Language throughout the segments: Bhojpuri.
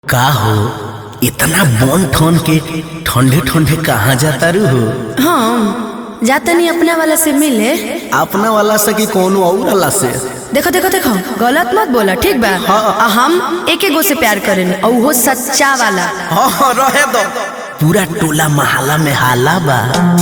का हो इतना बन ठन के ठंडे ठंडे कहाँ जाता रू हो? हाँ जाता नहीं अपना वाला से मिले। अपना वाला से कि कोनो और वाला से? देखो देखो देखो गलत मत बोला ठीक बा। हाँ। हम एक गो से प्यार करेंगे और वो सच्चा वाला। हाँ रहे दो। पूरा टोला महला में हाला बा।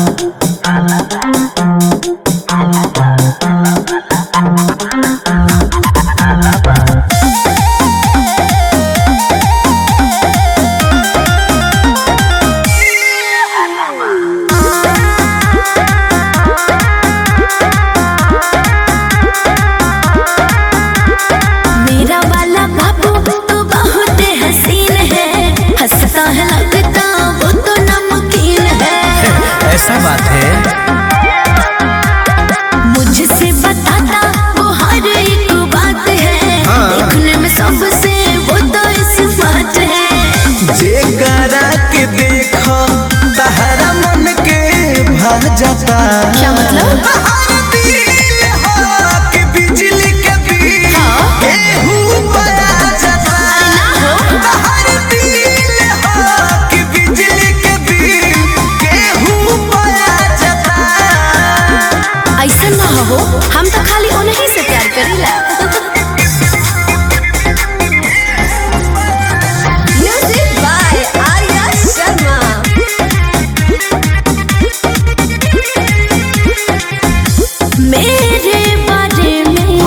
मेरा वाला बाबू तो बहुत हसीन है, हंसता है लगता वो तो नमकीन है। ऐसा बात है? मुझसे बताता वो हर एक बात है। हाँ। देखने में सबसे वो तो इस बात है। जेकरा के देखो तहरा मन के भा जाता। क्या मतलब? ऐसा ना हो, हम तो खाली उन्हीं से प्यार करेला। Music by Arya Sharma. मेरे बारे में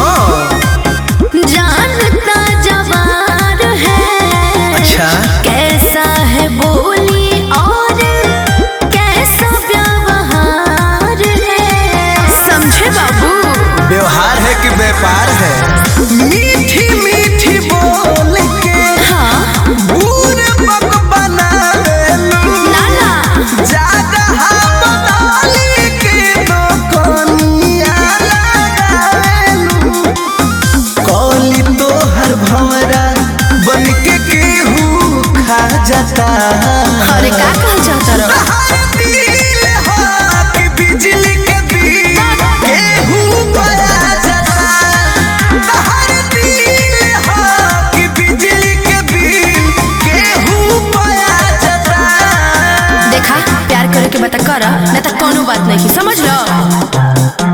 जानता जवार है। अच्छा। कैसा है बोली और कैसा व्यवहार है, समझे बाबू? व्यवहार है कि व्यापार है? मीठी मीठी बोल के हाँ बूढ़ बक बनावेलू। नाना जगह बदली के दोकनिया लगावेलू। कौली तोहर भंवरा बन के केहू खा जाता। अरे का कहल जाता रहो? बिजली के बिल केहू बना जाता। तहर दिल हो कि बिजली के बिल केहू बना जाता। देखा प्यार करे के बता कर नहीं तो कोनो बात नहीं की, समझ लो।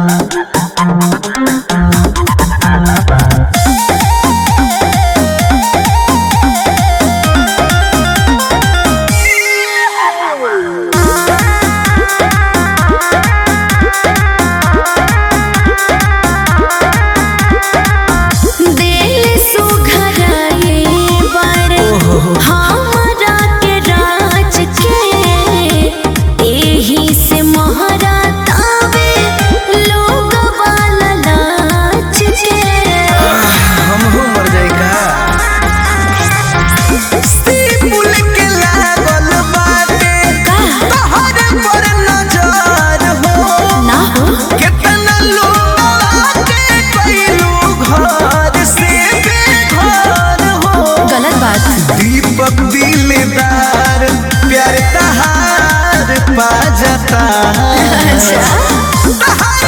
दिल सुघराए बड़े हमरा के राज के। एही से मोहरा तावे लोग वाला नाच के। हमहू मर जाई का? सिपुल के लागल बाटे तोहर पर नजर हो। ना हो कितना लोग के कइलू घर से बेघर हो। गलत बात। दीपक दिलदार प्यार तहार पा जाता। अच्छा। तहार